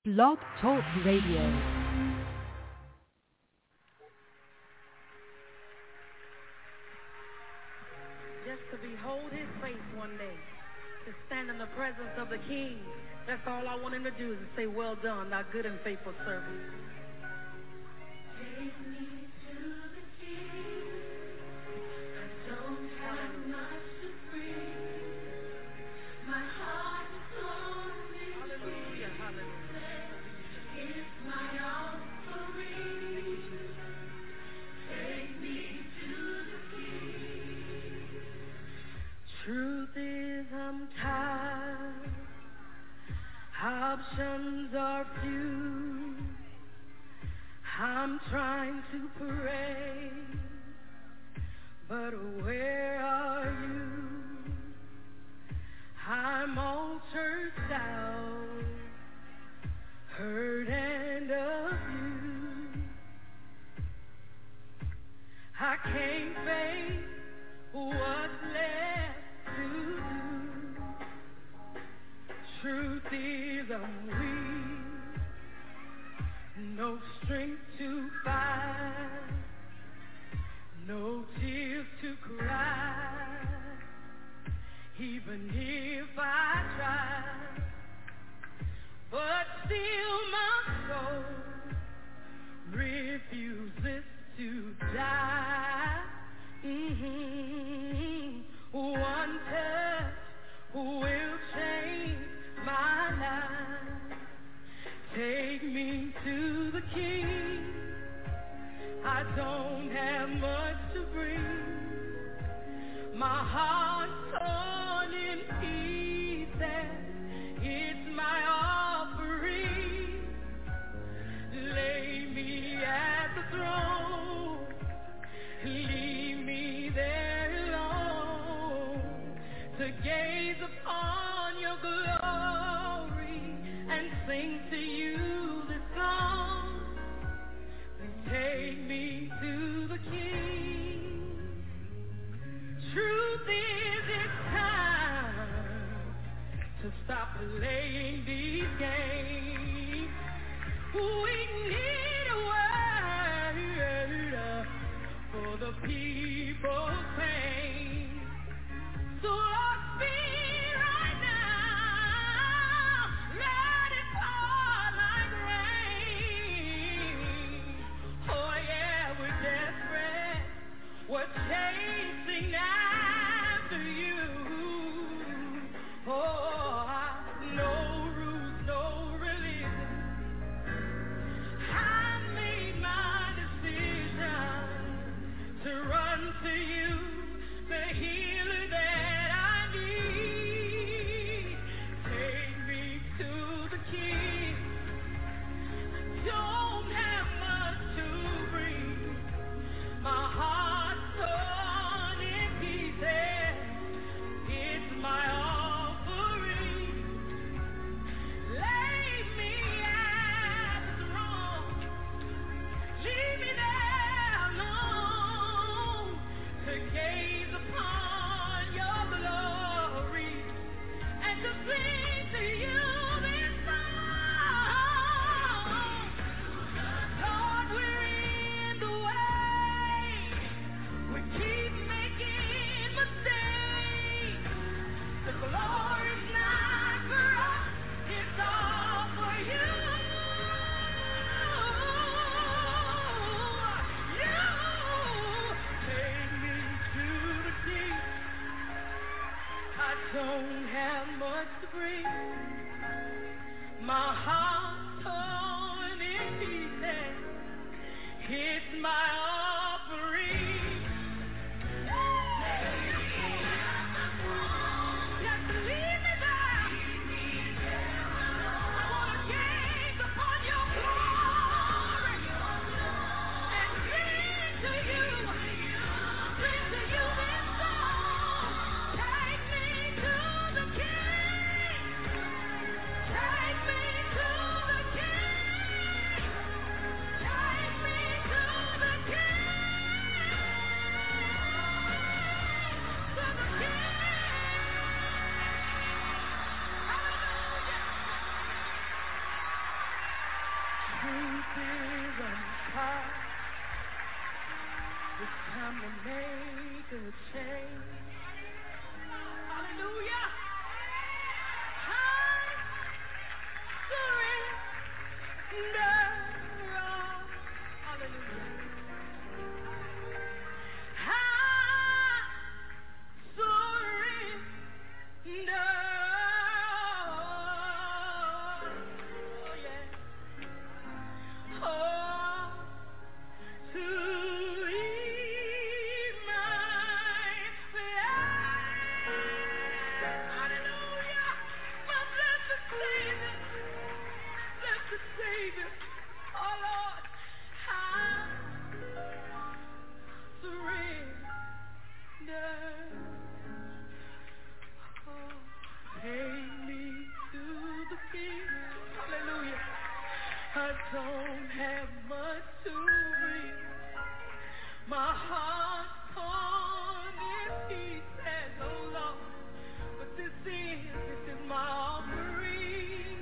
Blog Talk Radio. Just to behold his face one day, to stand in the presence of the King. That's all I want him to do is to say, well done, thou good and faithful servant. Take me to the King. I don't have much to bring. My heart is only Hallelujah, hallelujah. it's my offering. Take me to the King. Truth is I'm tired. Options are few. I'm trying to pray, but where are you? I'm all churched out, hurt and abused. I can't face what's left to do. Truth is I'm weak, no strength to fight, no tears to cry, even if I try. But still my soul refuses to die. One touch will change my life. Take me to the King. I don't have much to bring. My heart's torn in pieces. It's my offering. Lay me at the throne. Leave me there alone to gaze upon your glory and sing to you this song. Please take me to the King. Truth is it's time to stop playing these games. We need a word for the people's pain. So Lord, speak right now. Let it fall like rain. Oh yeah, we're desperate. We're chasing after you. Oh, no rules, no religion. I made my decision to run to you, the healer that I need. Take me to the King. Don't have much to bring. My heart's torn in pieces. It's my offering. Lay me at the throne. Leave me there alone to gaze upon your glory and to sing to you this song. Lord, we're in the way. We keep making mistakes. The glory's not for us, it's all for you. You take me to the King. I don't have much to bring. My heart's torn in pieces. It's my offering. Just leave me there. I want to gaze upon your glory and sing to you. Sing to you this song. Take me to the King. Take me to truth is untied. It's time to make a change. Hallelujah. I surrender. Hallelujah. I surrender. Oh, yeah. Oh, to lead my life. Hallelujah. My blessed Savior. Oh, Lord, I surrender. Oh, take me to the King. Hallelujah. I don't have much to bring. My heart's torn in pieces, oh Lord. But this is my offering.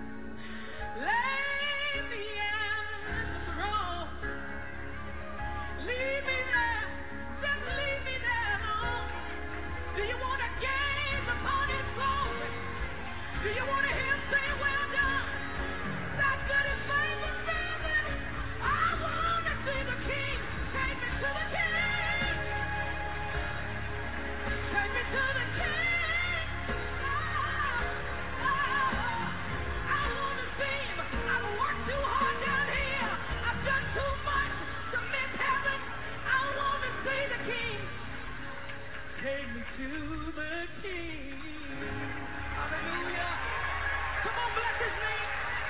Lay me at the throne. Leave me there. Just leave me there alone. Do you want to gaze upon His glory? Do you want to hear Him say, well done? That good and faithful servant. I want to see the King. Take me to the King. Take me to the King. I want to see Him. I've worked too hard down here. I've done too much to miss heaven. I want to see the King. Take me to the King. Hallelujah. Come on, bless His name.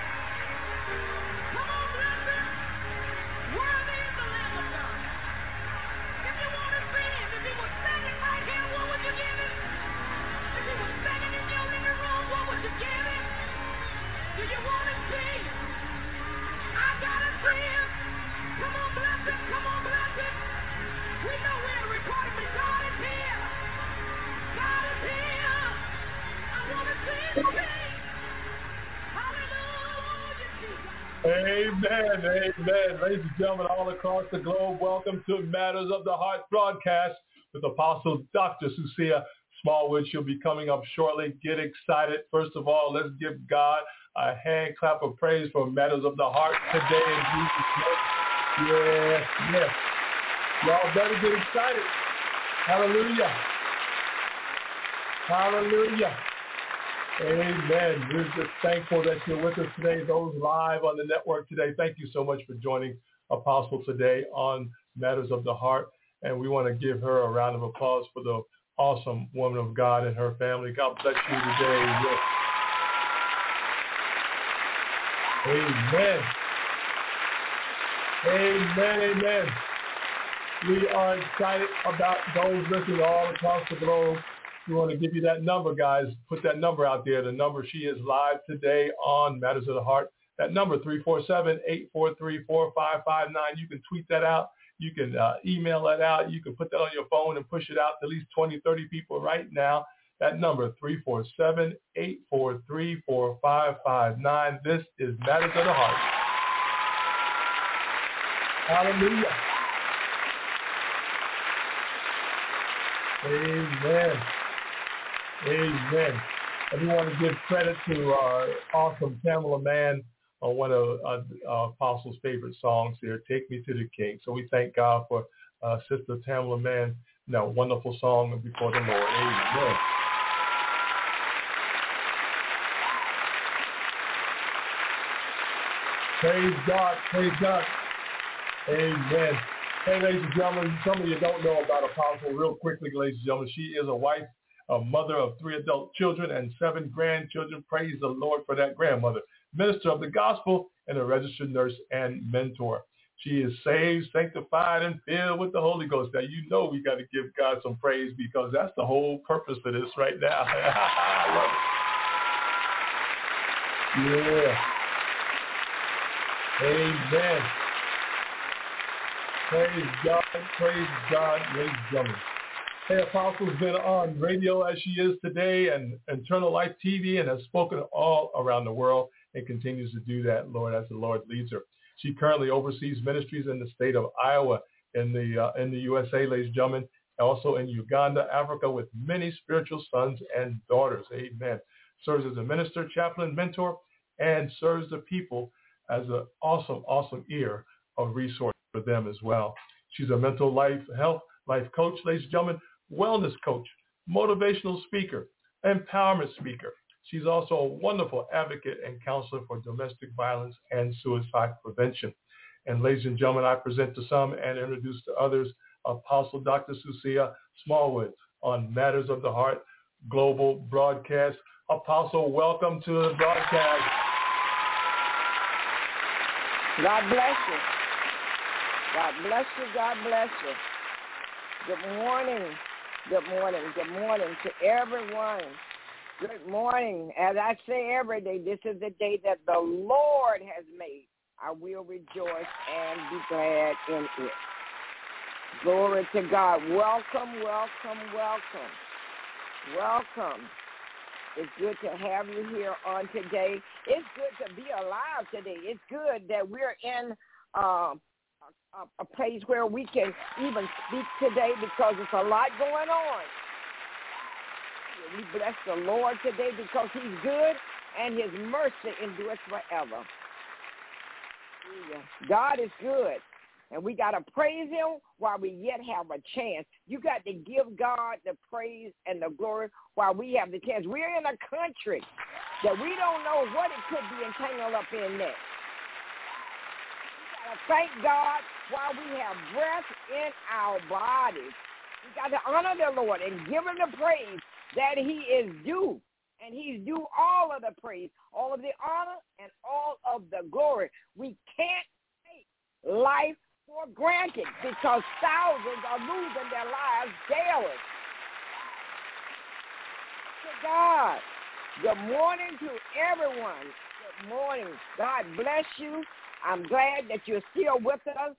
Come on, bless Him. Worthy is the Lamb of God. If you want to see Him, if He was standing right here, what would you give Him? If He was standing in your living room, what would you give Him? Do you want to see Him? I gotta see Him. Come on, bless Him. Come on, bless Him. We know we're recording, but God is here. God is here. I want to see the King. Hallelujah, Jesus. Amen, amen. Ladies and gentlemen, all across the globe, welcome to Matters of the Heart broadcast with Apostle Dr. Susia Smallwood. She'll be coming up shortly. Get excited. First of all, let's give God a hand clap of praise for Matters of the Heart today in Jesus' name. Yes. Y'all better get excited. Hallelujah. Hallelujah. Amen. We're just thankful that you're with us today. Those live on the network today, thank you so much for joining Apostle today on Matters of the Heart. And we want to give her a round of applause for the awesome woman of God and her family. God bless you today. Yes. Amen. Amen. Amen. We are excited about those listening all across the globe. We want to give you that number, guys. Put that number out there. The number, she is live today on Matters of the Heart. That number, 347-843-4559. You can tweet that out. You can email that out. You can put that on your phone and push it out to at least 20, 30 people right now. That number, 347-843-4559. This is Matters of the Heart. Hallelujah. Amen. Amen. And we want to give credit to our awesome Tamala Mann on one of Apostle's favorite songs here, Take Me to the King. So we thank God for Sister Tamala Mann, wonderful song before the Lord. Amen. Praise God. Praise God. Amen. Hey, ladies and gentlemen, some of you don't know about Apostle. Real quickly, ladies and gentlemen, she is a wife, a mother of 3 adult children and 7 grandchildren. Praise the Lord for that grandmother. Minister of the gospel and a registered nurse and mentor. She is saved, sanctified, and filled with the Holy Ghost. Now, you know we got to give God some praise because that's the whole purpose for this right now. I love it. Yeah. Amen. Praise God, ladies and gentlemen. Hey, Apostle's been on radio as she is today and Eternal Life TV and has spoken all around the world. and continues to do that, Lord, as the Lord leads her. She currently oversees ministries in the state of Iowa in the USA, ladies and gentlemen, also in Uganda, Africa, with many spiritual sons and daughters. Amen. Serves as a minister, chaplain, mentor, and serves the people as an awesome, awesome ear of resource for them as well. She's a mental health life coach, ladies and gentlemen, wellness coach, motivational speaker, empowerment speaker. She's also a wonderful advocate and counselor for domestic violence and suicide prevention. And ladies and gentlemen, I present to some and introduce to others Apostle Dr. Susia Smallwood on Matters of the Heart Global Broadcast. Apostle, welcome to the broadcast. God bless you. God bless you. God bless you. Good morning. Good morning. Good morning to everyone. Good morning. As I say every day, this is the day that the Lord has made. I will rejoice and be glad in it. Glory to God. Welcome, welcome, welcome. Welcome. It's good to have you here on today. It's good to be alive today. It's good that we're in a place where we can even speak today because it's a lot going on. We bless the Lord today because he's good and his mercy endures forever. God is good, and we got to praise him while we yet have a chance. You got to give God the praise and the glory while we have the chance. We're in a country that we don't know what it could be entangled up in next. We got to thank God while we have breath in our bodies. We got to honor the Lord and give him the praise that he is due. And he's due all of the praise, all of the honor, and all of the glory. We can't take life for granted because thousands are losing their lives daily. To God, good morning to everyone. Good morning. God bless you. I'm glad that you're still with us.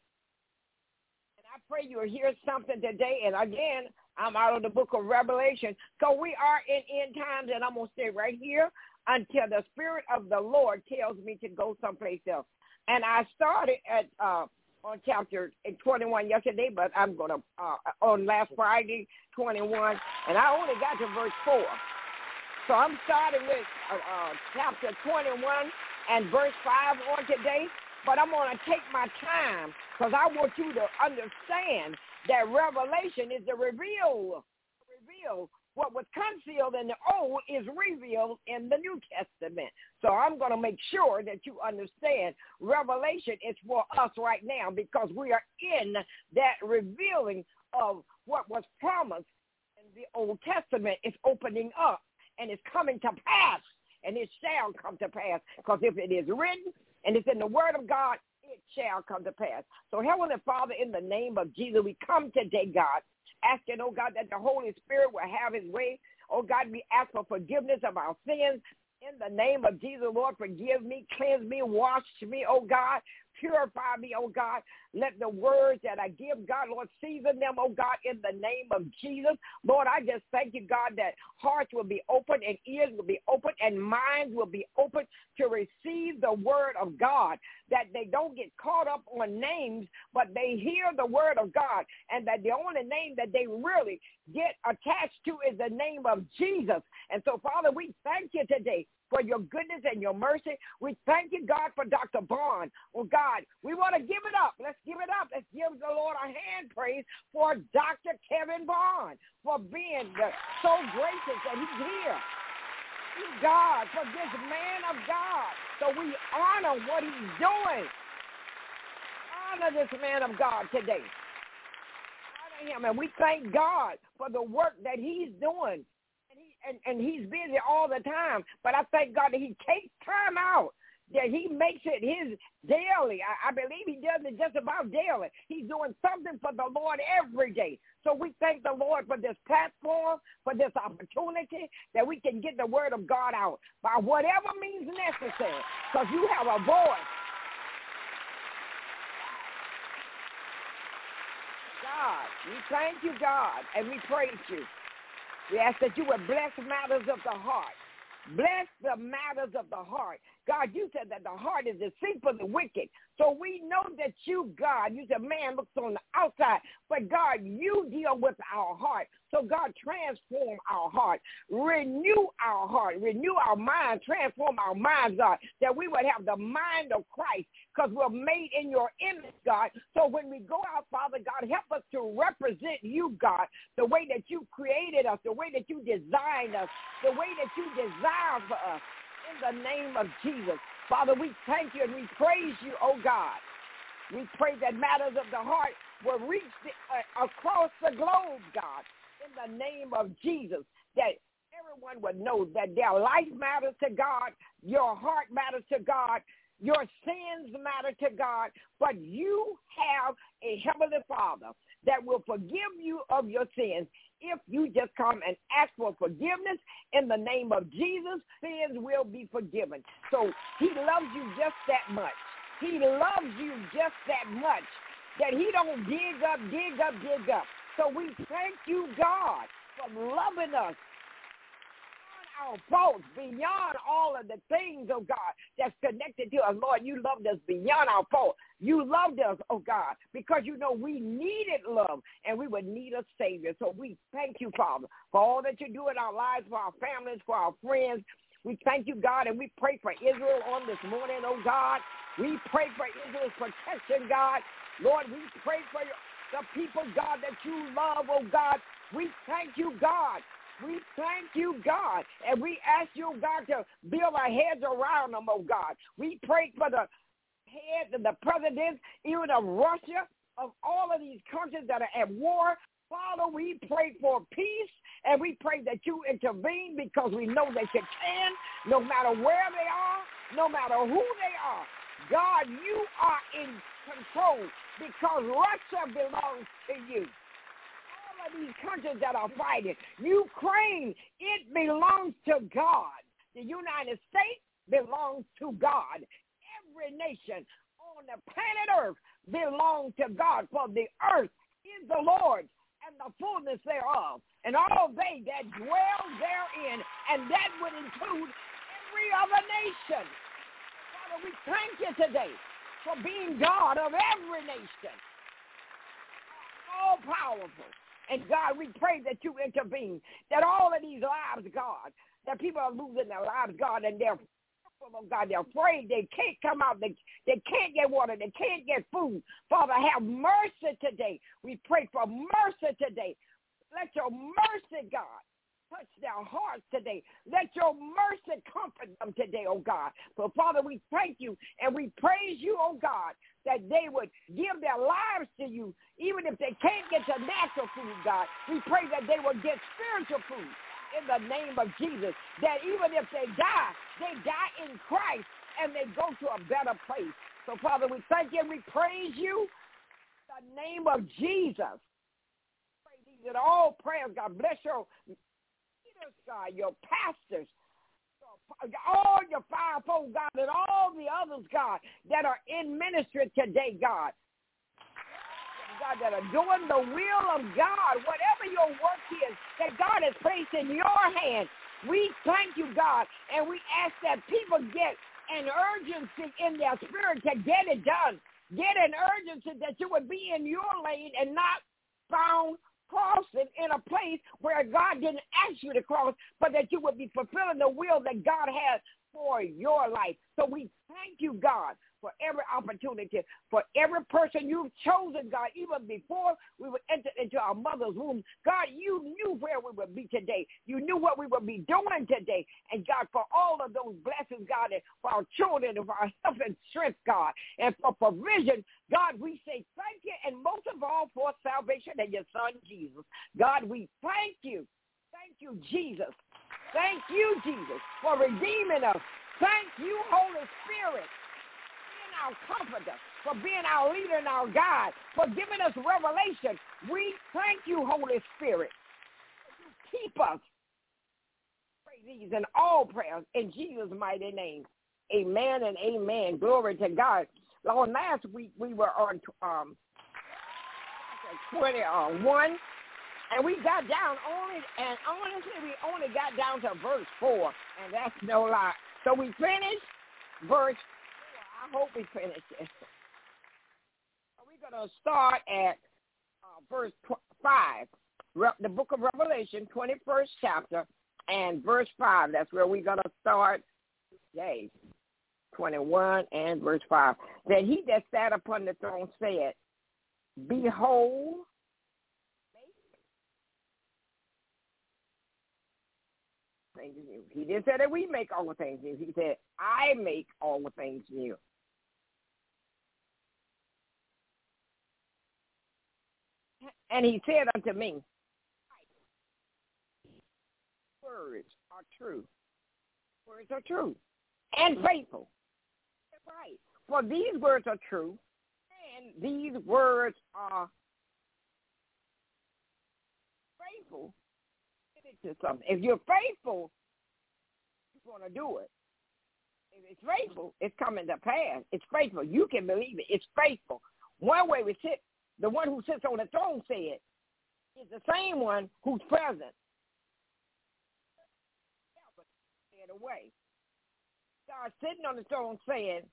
And I pray you'll hear something today. And again, I'm out of the book of Revelation. So we are in end times, and I'm going to stay right here until the Spirit of the Lord tells me to go someplace else. And I started at on chapter 21 yesterday, but I'm going to, on last Friday, 21, and I only got to verse 4. So I'm starting with chapter 21 and verse 5 on today, but I'm going to take my time because I want you to understand that revelation is the reveal. What was concealed in the Old is revealed in the New Testament. So I'm going to make sure that you understand revelation is for us right now because we are in that revealing of what was promised in the Old Testament. It's opening up and it's coming to pass, and it shall come to pass because if it is written and it's in the Word of God, it shall come to pass. So Heavenly Father, in the name of Jesus, we come today, God, asking, oh God, that the Holy Spirit will have his way. Oh God, we ask for forgiveness of our sins. In the name of Jesus, Lord, forgive me, cleanse me, wash me, oh God, purify me, oh God. Let the words that I give, God, Lord, season them, oh God, in the name of Jesus. Lord, I just thank you, God, that hearts will be open and ears will be open and minds will be open to receive the word of God, that they don't get caught up on names, but they hear the word of God, and that the only name that they really get attached to is the name of Jesus. And so, Father, we thank you today for your goodness and your mercy. We thank you, God, for Dr. Bond. Oh, God, we want to give it up. Let's give it up. Let's give the Lord a hand praise for Dr. Kevin Bond for being so gracious that he's here. Thank you, God, for this man of God. So we honor what he's doing. Honor this man of God today. Honor him, and we thank God for the work that he's doing. And he's busy all the time, but I thank God that he takes time out, that he makes it his daily. I believe he does it just about daily. He's doing something for the Lord every day. So we thank the Lord for this platform, for this opportunity, that we can get the word of God out by whatever means necessary, because you have a voice. God, we thank you, God, and we praise you. We ask that you would bless matters of the heart. Bless the matters of the heart. God, you said that the heart is deceitful and wicked. So we know that you, God, you said man looks on the outside, but God, you deal with our heart. So God, transform our heart, renew our heart, renew our mind, transform our minds, God, that we would have the mind of Christ because we're made in your image, God. So when we go out, Father God, help us to represent you, God, the way that you created us, the way that you designed us, the way that you desire for us. In the name of Jesus. Father, we thank you and we praise you, oh God. We pray that matters of the heart will reach across the globe, God, in the name of Jesus, that everyone would know that their life matters to God, your heart matters to God, your sins matter to God, but you have a heavenly Father that will forgive you of your sins. If you just come and ask for forgiveness in the name of Jesus, sins will be forgiven. So he loves you just that much. He loves you just that much that he don't dig up. So we thank you, God, for loving us beyond our faults, beyond all of the things, oh God, that's connected to us. Lord, you loved us beyond our fault. You loved us, oh God, because you know we needed love and we would need a Savior. So we thank you, Father, for all that you do in our lives, for our families, for our friends. We thank you, God, and we pray for Israel on this morning, oh God. We pray for Israel's protection, God. Lord, we pray for the people, God, that you love, oh God. We thank you, God. We thank you, God, and we ask you, God, to build our heads around them, oh God. We pray for the heads and the presidents, even of Russia, of all of these countries that are at war. Father, we pray for peace, and we pray that you intervene because we know that you can, no matter where they are, no matter who they are. God, you are in control because Russia belongs to you. All of these countries that are fighting, Ukraine, it belongs to God. The United States belongs to God. Every nation on the planet Earth belongs to God, for the earth is the Lord's and the fullness thereof, and all they that dwell therein, and that would include every other nation. Father, we thank you today for being God of every nation, all powerful. And God, we pray that you intervene, that all of these lives, God, that people are losing their lives, God, and they're oh God, they're afraid. They can't come out. They can't get water. They can't get food. Father, have mercy today. We pray for mercy today. Let your mercy, God, touch their hearts today. Let your mercy comfort them today, oh God. So, Father, we thank you and we praise you, oh God, that they would give their lives to you, even if they can't get to natural food, God. We pray that they will get spiritual food. In the name of Jesus, that even if they die in Christ and they go to a better place. So, Father, we thank you and we praise you in the name of Jesus. Pray these in all prayers, God. Bless your leaders, God, your pastors, all your fivefold, God, and all the others, God, that are in ministry today, God. God, that are doing the will of God, whatever your work is that God has placed in your hand. We thank you, God, and we ask that people get an urgency in their spirit to get it done. Get an urgency that you would be in your lane and not found crossing in a place where God didn't ask you to cross, but that you would be fulfilling the will that God has for your life. So we thank you, God, for every opportunity, for every person you've chosen, God, even before we would enter into our mother's womb. God, you knew where we would be today. You knew what we would be doing today. And, God, for all of those blessings, God, and for our children and for our health and strength, God, and for provision, God, we say thank you, and most of all for salvation and your son, Jesus. God, we thank you. Thank you, Jesus. Thank you, Jesus, for redeeming us. Thank you, Holy Spirit, being our comforter, for being our leader and our guide, for giving us revelation. We thank you, Holy Spirit. You keep us. Pray these in all prayers in Jesus' mighty name. Amen and amen. Glory to God. On last week we were on 21, And we got down honestly, we only got down to verse 4, and that's no lie. So we finished verse 4. I hope we finished it. We're going to start at verse 5, the book of Revelation, 21st chapter, and verse 5. That's where we're going to start today, 21 and verse 5. Then he that sat upon the throne said, behold, things new. He didn't say that we make all the things new. He said, I make all the things new. And he said unto me, words are true. Words are true and faithful. That's right. For these words are true, and these words are faithful. To something. If you're faithful, you're going to do it. If it's faithful, it's coming to pass. It's faithful. You can believe it. It's faithful. One way we sit, the one who sits on the throne said, is the same one who's present. Said away. God sitting on the throne saying,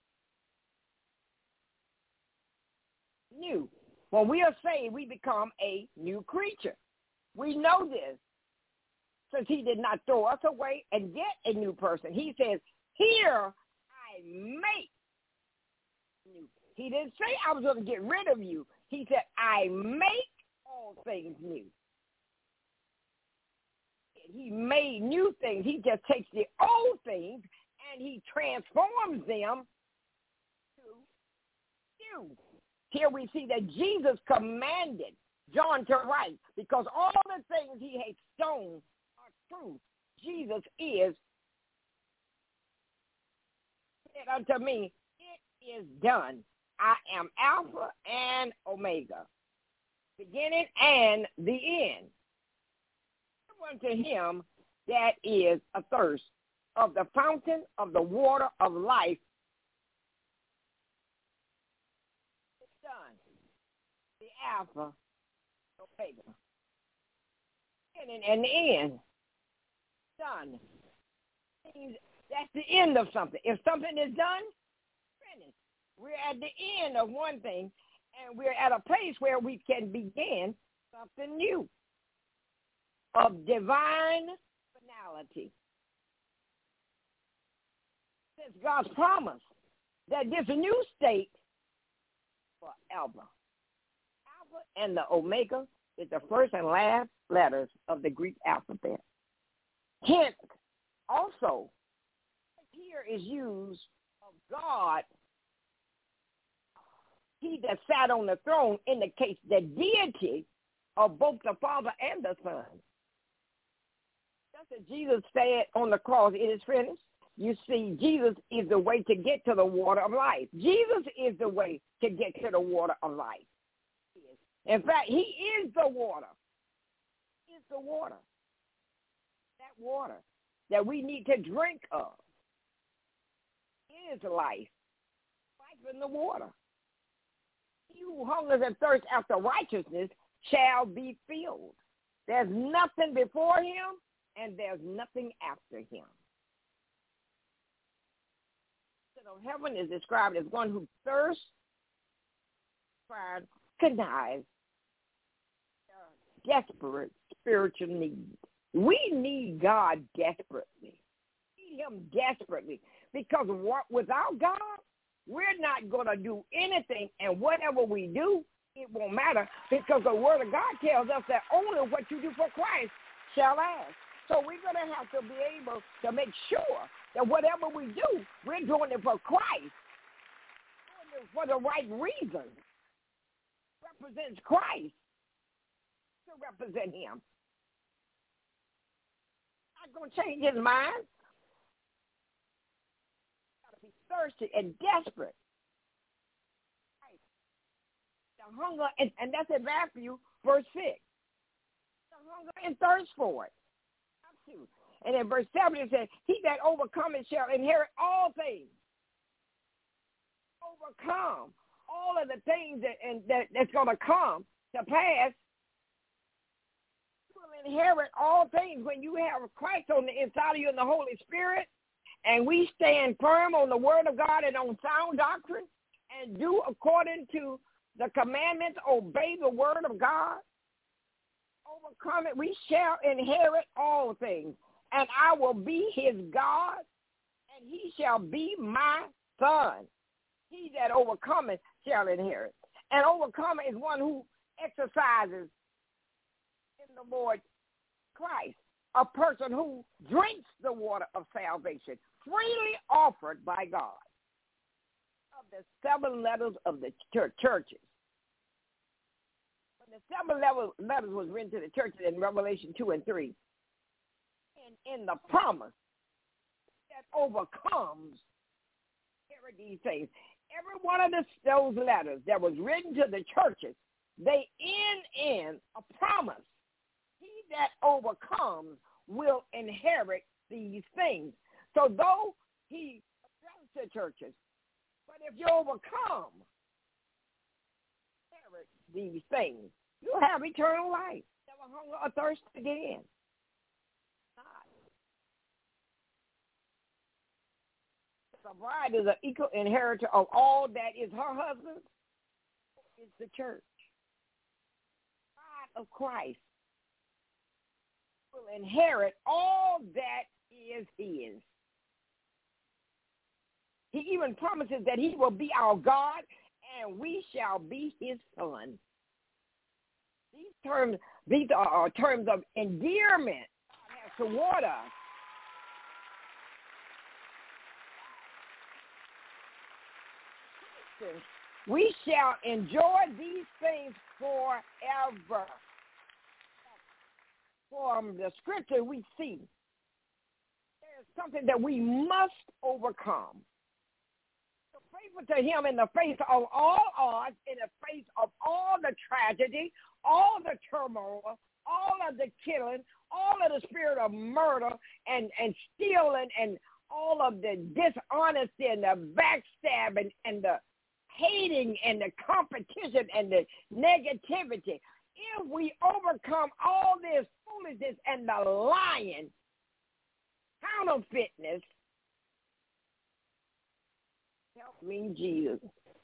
new. When we are saved, we become a new creature. We know this. Since he did not throw us away and get a new person. He says, here I make new. He didn't say I was going to get rid of you. He said, I make all things new. He made new things. He just takes the old things and he transforms them to new. Here we see that Jesus commanded John to write because all the things he had shown truth. Jesus is said unto me, it is done. I am Alpha and Omega, beginning and the end. Give unto him that is athirst of the fountain of the water of life. It's done. The Alpha, Omega, beginning and the end. Done. That's the end of something. If something is done, finished. We're at the end of one thing, and we're at a place where we can begin something new of divine finality. Since God's promise that this new state forever. Alpha and the Omega is the first and last letters of the Greek alphabet. Hence, also, here is used of God. He that sat on the throne indicates the deity of both the Father and the Son. Just as Jesus said on the cross, it is finished. You see, Jesus is the way to get to the water of life. Jesus is the way to get to the water of life. In fact, he is the water. He is the water. That water that we need to drink of is life. Life in the water. He who hungers and thirsts after righteousness shall be filled. There's nothing before him, and there's nothing after him. So heaven is described as one who thirsts, connived, desperate spiritual need. We need God desperately. We need him desperately. Because without God, we're not going to do anything. And whatever we do, it won't matter. Because the word of God tells us that only what you do for Christ shall last. So we're going to have to be able to make sure that whatever we do, we're doing it for Christ. Doing it for the right reason. Represents Christ. To represent him. Not going to change his mind. Got to be thirsty and desperate. Right. The hunger, and that's in Matthew, verse 6. The hunger and thirst for it. And in verse 7 it says, he that overcometh shall inherit all things. Overcome all of the things that's going to come to pass. inherit all things when you have Christ on the inside of you and the Holy Spirit, and we stand firm on the word of God and on sound doctrine and do according to the commandments, obey the word of God, overcome it, we shall inherit all things. And I will be his God, and he shall be my son. He that overcometh shall inherit. And overcomer is one who exercises in the Lord Christ, a person who drinks the water of salvation freely offered by God. Of the 7 letters of the churches. When the 7 letters was written to the churches in Revelation 2 and 3, and in the promise that overcomes these things. Every one of those letters that was written to the churches, they end in a promise. He that overcomes will inherit these things. So though he addressed the churches, but if you overcome, inherit these things, you'll have eternal life. Never hunger or thirst again. The bride is an equal inheritor of all that is her husband, is the church. Bride of Christ will inherit all that is his. He even promises that he will be our God and we shall be his son. These are terms of endearment God has toward us. We shall enjoy these things forever. From the scripture we see there is something that we must overcome. So faithful to him in the face of all odds, in the face of all the tragedy, all the turmoil, all of the killing, all of the spirit of murder and stealing and all of the dishonesty and the backstabbing and the hating and the competition and the negativity. If we overcome all this foolishness and the lying, counterfeitness, help me, Jesus.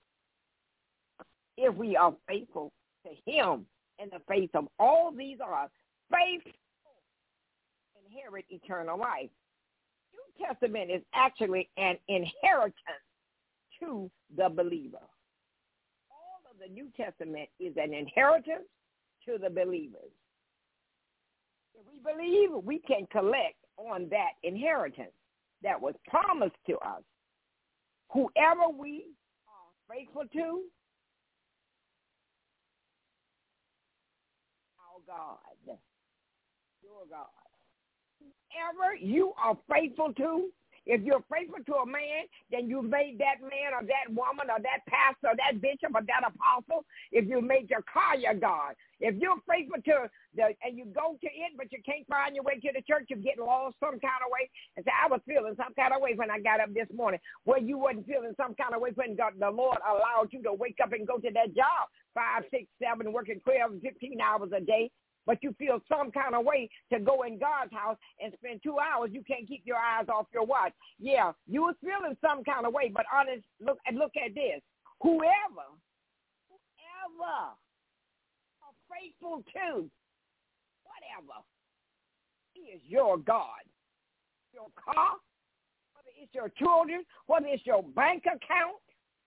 If we are faithful to him in the face of all these odds, faithful, inherit eternal life. New Testament is actually an inheritance to the believer. All of the New Testament is an inheritance to the believers. If we believe, we can collect on that inheritance that was promised to us. Whoever we are faithful to, our God, your God. Whoever you are faithful to, if you're faithful to a man, then you made that man or that woman or that pastor or that bishop or that apostle. If you made your car your God. If you're faithful to and you go to it, but you can't find your way to the church, you get lost some kind of way. And say, I was feeling some kind of way when I got up this morning. Well, you wasn't feeling some kind of way when the Lord allowed you to wake up and go to that job 5, 6, 7, working 12, 15 hours a day. But you feel some kind of way to go in God's house and spend 2 hours. You can't keep your eyes off your watch. Yeah, you was feeling some kind of way, but honest, look at this. Whoever are faithful to, whatever, he is your God. Your car, whether it's your children, whether it's your bank account,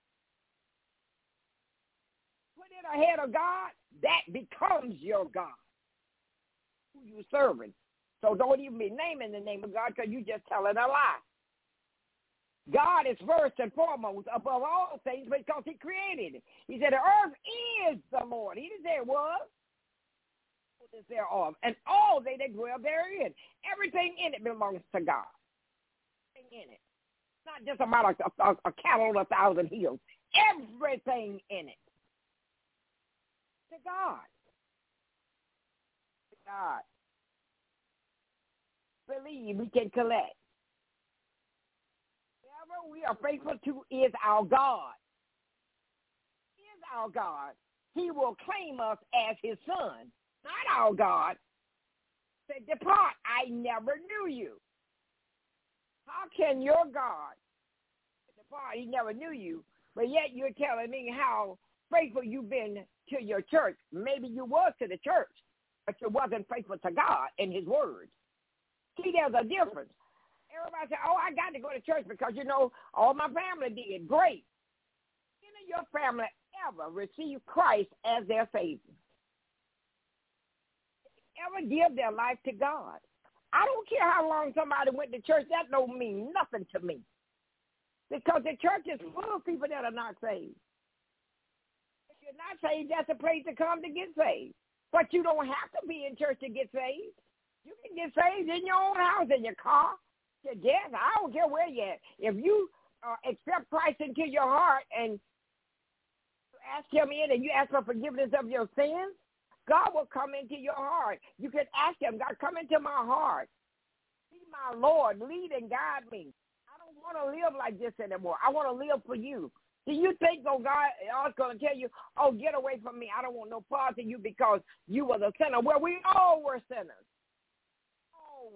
put it ahead of God, that becomes your God. Who you serving. So don't even be naming the name of God because you just telling a lie. God is first and foremost above all things because he created it. He said the earth is the Lord. He didn't say it was. It is thereof. And all they that dwell therein. Everything in it belongs to God. Everything in it. It's not just about a cattle on 1,000 hills. Everything in it. To God. God. Believe we can collect. Whoever we are faithful to is our God. Is our God. He will claim us as his son. Not our God. said, depart, I never knew you. How can your God depart? He never knew you, but yet you're telling me how faithful you've been to your church. Maybe you was to the church, but you wasn't faithful to God and his word. See, there's a difference. Everybody say, oh, I got to go to church because, all my family did. Great. Any of your family ever receive Christ as their Savior? Ever give their life to God? I don't care how long somebody went to church. That don't mean nothing to me. Because the church is full of people that are not saved. If you're not saved, that's a place to come to get saved. But you don't have to be in church to get saved. You can get saved in your own house, in your car, your desk. I don't care where you're at. If you accept Christ into your heart and you ask him in and you ask for forgiveness of your sins, God will come into your heart. You can ask him, God, come into my heart. Be my Lord. Lead and guide me. I don't want to live like this anymore. I want to live for you. Do you think, God is going to tell you, oh, get away from me. I don't want no part of you because you were the sinner. Well, we all were sinners. All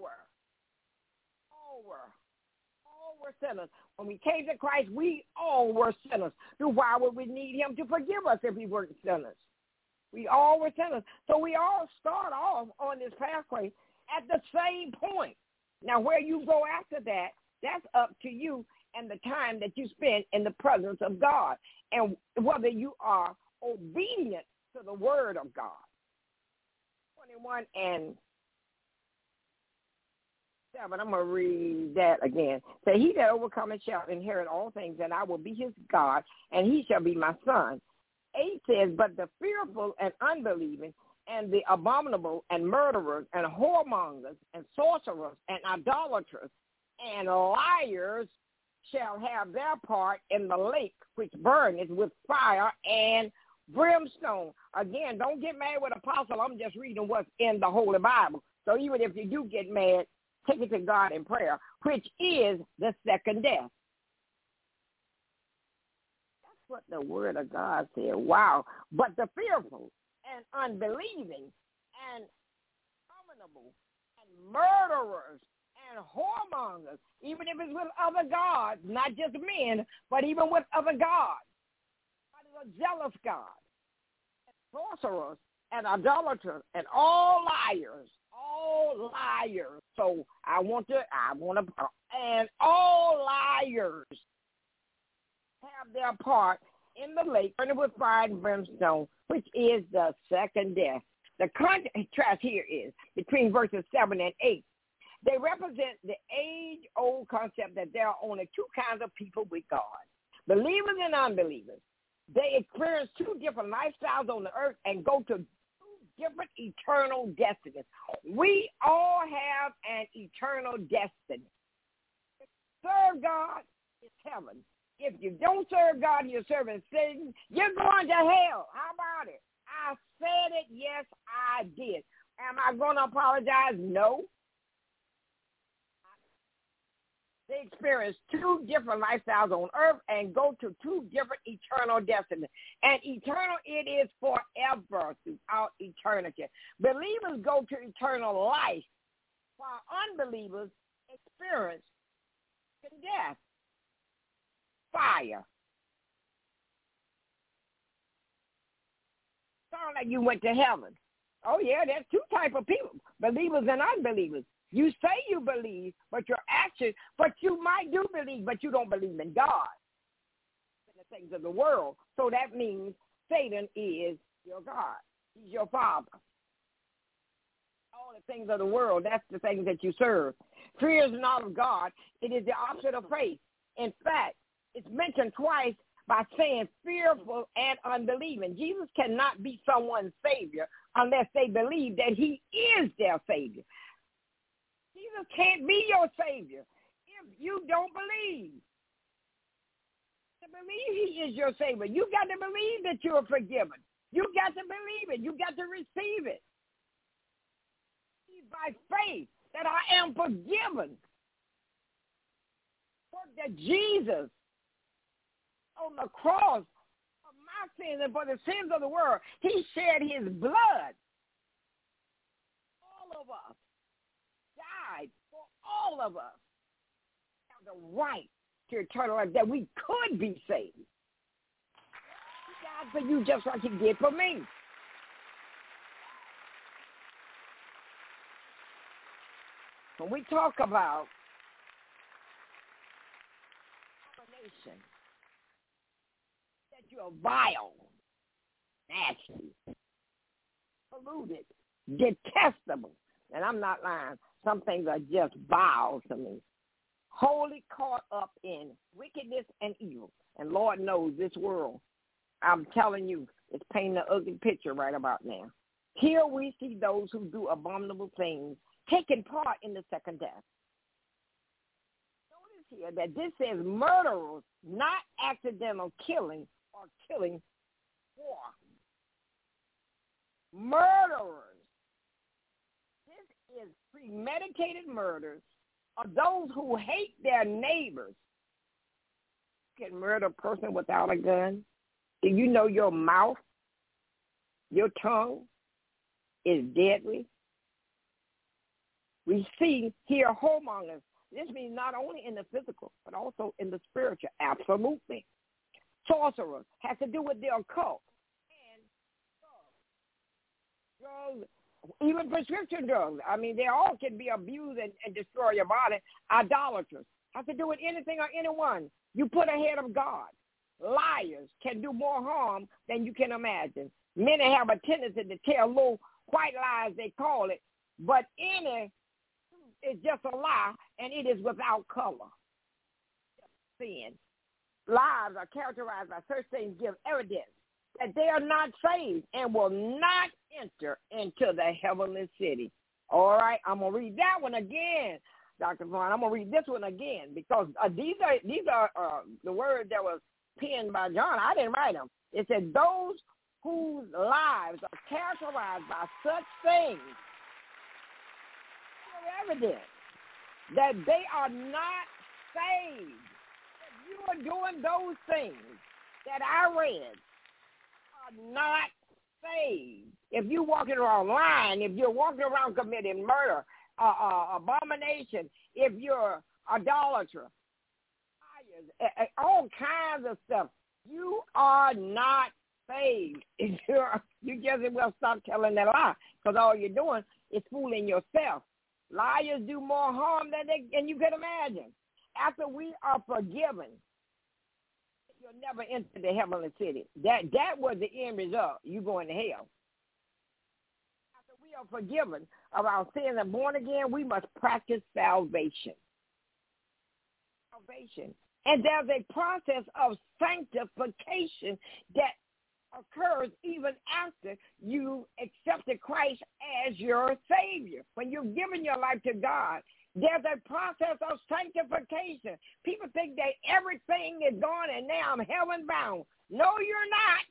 were sinners. When we came to Christ, we all were sinners. So why would we need him to forgive us if we weren't sinners? We all were sinners. So we all start off on this pathway at the same point. Now, where you go after that, that's up to you and the time that you spend in the presence of God and whether you are obedient to the word of God. 21 and 7, I'm going to read that again. Say, he that overcometh shall inherit all things, and I will be his God, and he shall be my son. 8 says, but the fearful and unbelieving and the abominable and murderers and whoremongers and sorcerers and idolaters and liars shall have their part in the lake which burneth with fire and brimstone. Again, don't get mad with Apostle. I'm just reading what's in the Holy Bible. So even if you do get mad, take it to God in prayer, which is the second death. What the word of God said. Wow. But the fearful and unbelieving and abominable and murderers and whoremongers, even if it's with other gods, not just men, but even with other gods, God is a jealous God, and sorcerers and idolaters and all liars. So and all liars have their part in the lake burning with fire and brimstone, which is the second death. The contrast here is between verses 7 and 8. They represent the age-old concept that there are only two kinds of people with God, believers and unbelievers. They experience two different lifestyles on the earth and go to two different eternal destinies. We all have an eternal destiny. Serve God is heaven. If you don't serve God and you're serving Satan, you're going to hell. How about it? I said it. Yes, I did. Am I going to apologize? No. They experience two different lifestyles on earth and go to two different eternal destinies. And eternal, it is forever throughout eternity. Believers go to eternal life, while unbelievers experience death. Fire. Sound like you went to heaven. Oh, yeah, there's two types of people, believers and unbelievers. You say you believe, but your actions, but you might do believe, but you don't believe in God and the things of the world. So that means Satan is your God. He's your father. All the things of the world, that's the things that you serve. Fear is not of God. It is the opposite of faith. In fact, it's mentioned twice by saying fearful and unbelieving. Jesus cannot be someone's Savior unless they believe that he is their Savior. Jesus can't be your Savior if you don't believe. To believe he is your Savior, you got to believe that you are forgiven. You got to believe it. You got to receive it. By faith that I am forgiven. For that Jesus on the cross for my sins and for the sins of the world, he shed his blood. All of us died for all of us. Have the right to eternal life, that we could be saved. He died for you just like he did for me. When we talk about abomination, that you're vile, nasty, polluted, detestable, and I'm not lying, some things are just vile to me, wholly caught up in wickedness and evil. And Lord knows this world, I'm telling you, it's painting an ugly picture right about now. Here we see those who do abominable things taking part in the second death. Notice here that this says murderers, not accidental killing or killing war. Murderers. This is premeditated murders of those who hate their neighbors. You can murder a person without a gun. Do you know your mouth, your tongue is deadly? We see here whoremongers. This means not only in the physical, but also in the spiritual. Absolutely. Sorcerers has to do with the occult. And drugs, even prescription drugs. I mean, they all can be abused and destroy your body. Idolaters has to do with anything or anyone you put ahead of God. Liars can do more harm than you can imagine. Many have a tendency to tell little white lies, they call it, but any is just a lie, and it is without color. Sin. Lies are characterized by such things give evidence that they are not saved and will not enter into the heavenly city. All right, I'm going to read that one again, Dr. Vaughn. I'm going to read this one again because these are the words that was penned by John. I didn't write them. It said those whose lives are characterized by such things evidence that they are not saved. If you are doing those things that I read, are not saved. If you're walking around lying, if you're walking around committing murder, abomination, if you're idolater, all kinds of stuff, you are not saved. You just will stop telling that lie because all you're doing is fooling yourself. Liars do more harm than you can imagine. After we are forgiven, you'll never enter the heavenly city. That was the end result. You going to hell. After we are forgiven of our sins and born again, we must practice salvation. And there's a process of sanctification that occurs even after you accepted Christ as your Savior. When you've given your life to God, there's a process of sanctification. People think that everything is gone and now I'm heaven bound. No, you're not.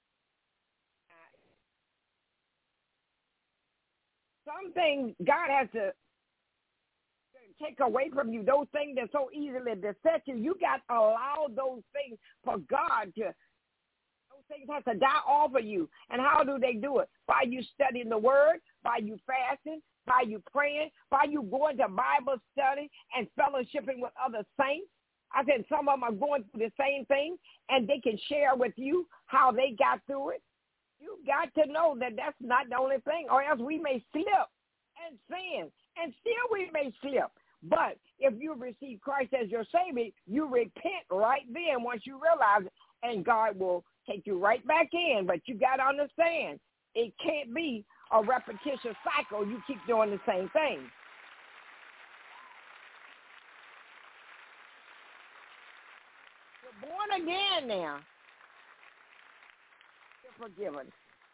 Some things God has to take away from you. Those things that so easily beset you, you got to allow those things for God to. Things have to die off of you. And how do they do it? By you studying the word, by you fasting, by you praying, by you going to Bible study and fellowshipping with other saints. I said some of them are going through the same thing, and they can share with you how they got through it. You got to know that that's not the only thing, or else we may slip and sin, and still we may slip. But if you receive Christ as your Savior, you repent right then once you realize it, and God will take you right back in. But you got to understand, it can't be a repetitious cycle. You keep doing the same thing. You're born again now. You're forgiven.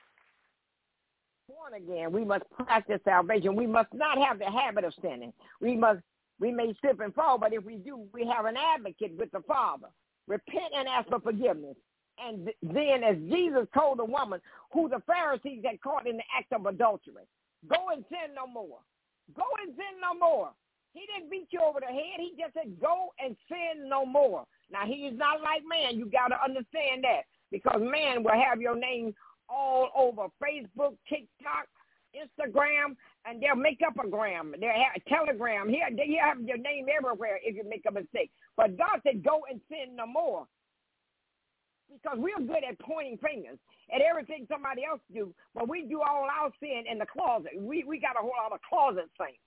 Born again, we must practice salvation. We must not have the habit of sinning. We may slip and fall, but if we do, we have an advocate with the Father. Repent and ask for forgiveness. And then as Jesus told the woman who the Pharisees had caught in the act of adultery, go and sin no more. Go and sin no more. He didn't beat you over the head. He just said, go and sin no more. Now, he is not like man. You got to understand that, because man will have your name all over Facebook, TikTok, Instagram, and they'll make up a gram. They'll have a telegram. Here, they have your name everywhere if you make a mistake. But God said, go and sin no more. Because we're good at pointing fingers at everything somebody else do, but we do all our sin in the closet. We got a whole lot of closet saints.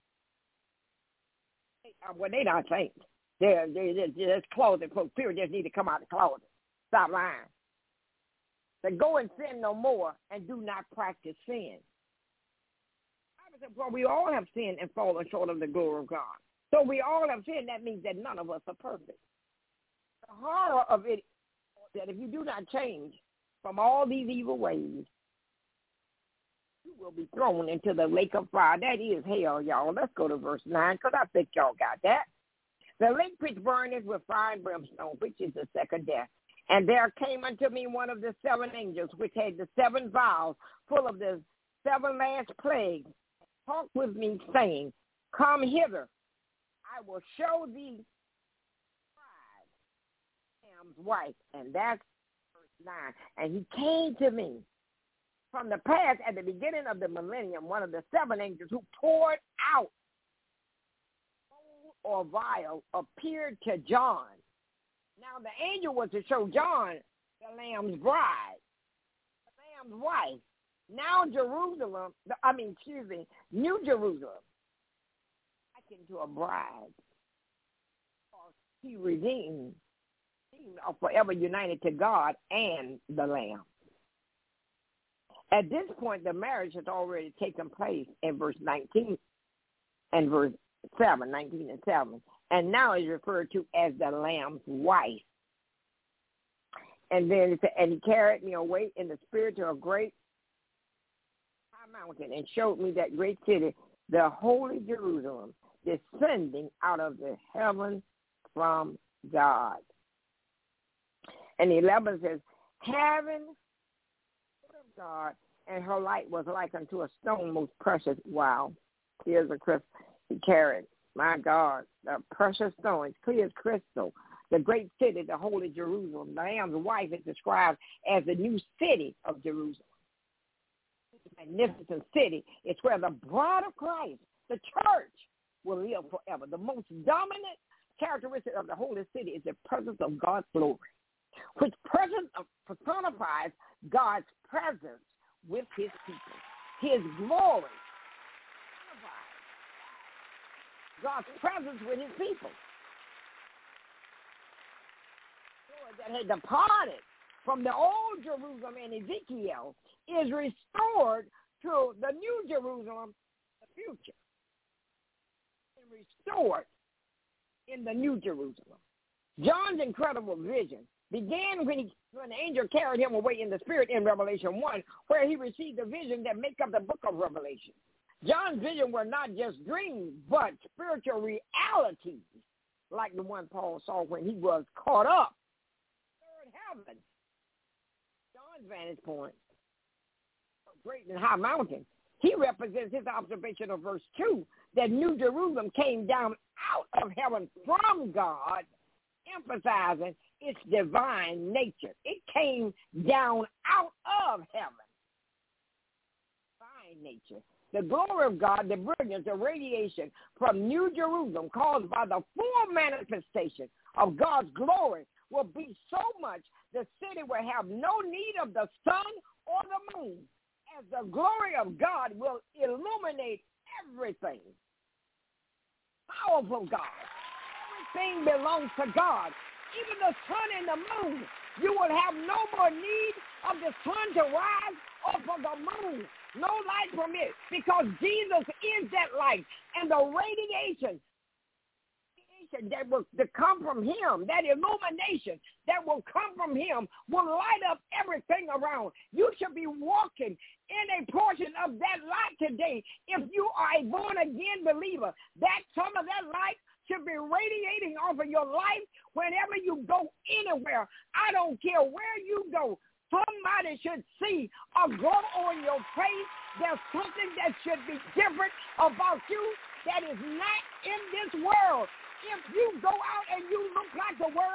Well, they're not saints. They're closet folks. People just need to come out of the closet. Stop lying. So go and sin no more and do not practice sin. I said, well, we all have sinned and fallen short of the glory of God. So we all have sinned. That means that none of us are perfect. The horror of it that if you do not change from all these evil ways, you will be thrown into the lake of fire. That is hell, y'all. Let's go to verse 9, because I think y'all got that. The lake which burneth with fire and brimstone, which is the second death. And there came unto me one of the 7 angels, which had the 7 vials full of the 7 last plagues, talked with me, saying, come hither, I will show thee wife. And that's verse 9. And he came to me from the past at the beginning of the millennium, one of the 7 angels who poured out or vial appeared to John. Now the angel was to show John the Lamb's bride, the Lamb's wife. Now New Jerusalem, likened to a bride, he redeemed, are forever united to God and the Lamb. At this point, the marriage has already taken place in verse 19 and verse 7, 19 and 7. And now is referred to as the Lamb's wife. And then it said, and he carried me away in the spirit to a great high mountain and showed me that great city, the holy Jerusalem, descending out of the heaven from God. And 11 says, having of God, and her light was like unto a stone most precious. Wow. Here's a crystal he carried. My God, the precious stone, it's clear as crystal. The great city, the holy Jerusalem. The Lamb's wife is described as the new city of Jerusalem. It's a magnificent city. It's where the bride of Christ, the church, will live forever. The most dominant characteristic of the holy city is the presence of God's glory, which personifies God's presence with his people. His glory personifies God's presence with his people. That had departed from the old Jerusalem in Ezekiel is restored to the new Jerusalem, the future, and restored in the new Jerusalem. John's incredible vision began when the angel carried him away in the spirit in Revelation 1, where he received the vision that make up the book of Revelation. John's vision were not just dreams, but spiritual realities, like the one Paul saw when he was caught up in heaven. John's vantage point, a great and high mountain, he represents his observation of verse 2, that New Jerusalem came down out of heaven from God, emphasizing its divine nature. It came down out of heaven. Divine nature. The glory of God, the brilliance, the radiation from New Jerusalem caused by the full manifestation of God's glory will be so much the city will have no need of the sun or the moon, as the glory of God will illuminate everything. Powerful God. Everything belongs to God. Even the sun and the moon. You will have no more need of the sun to rise or for the moon. No light from it, because Jesus is that light. And the radiation that will come from him, that illumination that will come from him, will light up everything around. You should be walking in a portion of that light today. If you are a born-again believer, that some of that light should be radiating off of your life whenever you go anywhere. I don't care where you go. Somebody should see a glow on your face. There's something that should be different about you that is not in this world. If you go out and you look like the world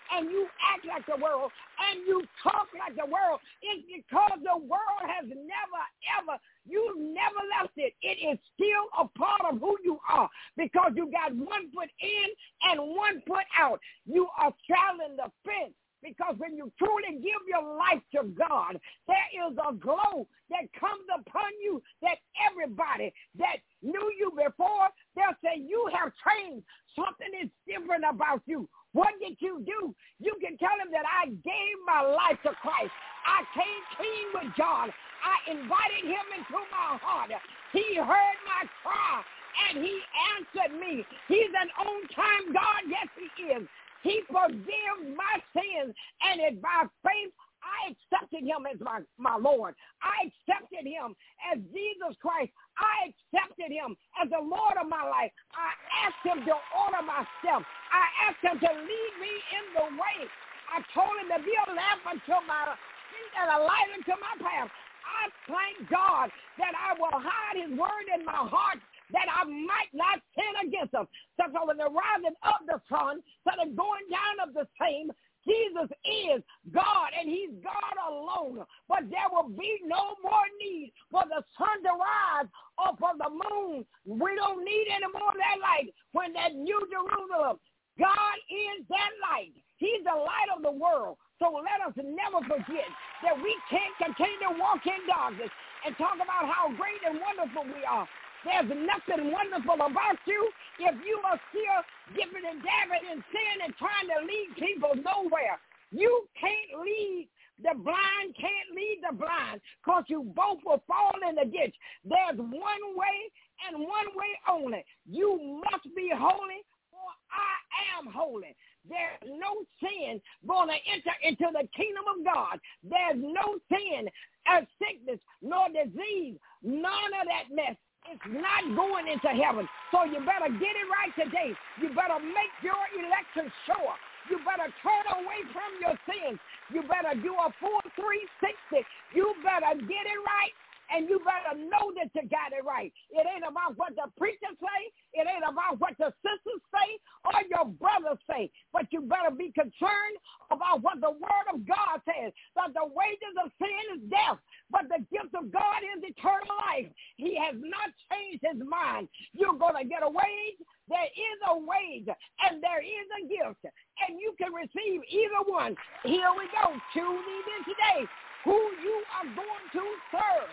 and you act like the world and you talk like the world, it's because the world has never, ever, you never left it. It is still a part of who you are because you got one foot in and one foot out. You are straddling the fence. Because when you truly give your life to God, there is a glow that comes upon you that everybody that knew you before, they'll say, you have changed. Something is different about you. What did you do? You can tell them that I gave my life to Christ. I came clean with God. I invited him into my heart. He heard my cry, and he answered me. He's an on-time God. Yes, he is. He forgives my sins, and it's by faith I accepted him as my Lord. I accepted him as Jesus Christ. I accepted him as the Lord of my life. I asked him to order my steps. I asked him to lead me in the way. I told him to be a lamp unto my feet and a light unto my path. I thank God that I will hide his word in my heart that I might not sin against him. So when the rising of the sun, so the going down of the same, Jesus is God, and he's God alone. But there will be no more need for the sun to rise or for the moon. We don't need any more of that light when that New Jerusalem, God is that light. He's the light of the world. So let us never forget that we can't continue to walk in darkness and talk about how great and wonderful we are. There's nothing wonderful about you if you are still dipping and dabbing in sin and trying to lead people nowhere. You can't lead. The blind can't lead the blind because you both will fall in the ditch. There's one way and one way only. You must be holy, for I am holy. There's no sin going to enter into the kingdom of God. There's no sin, sickness, nor disease, none of that mess. It's not going into heaven. So you better get it right today. You better make your election sure. You better turn away from your sins. You better do a full 360. You better get it right, and you better know that you got it right. It ain't about what the preachers say. It ain't about what the sisters say or your brothers say. But you better be concerned about what the word of God says, that the wages of sin is death, but the gift of God is eternal life. He has not changed his mind. You're going to get a wage. There is a wage, and there is a gift, and you can receive either one. Here we go. Choose either today who you are going to serve.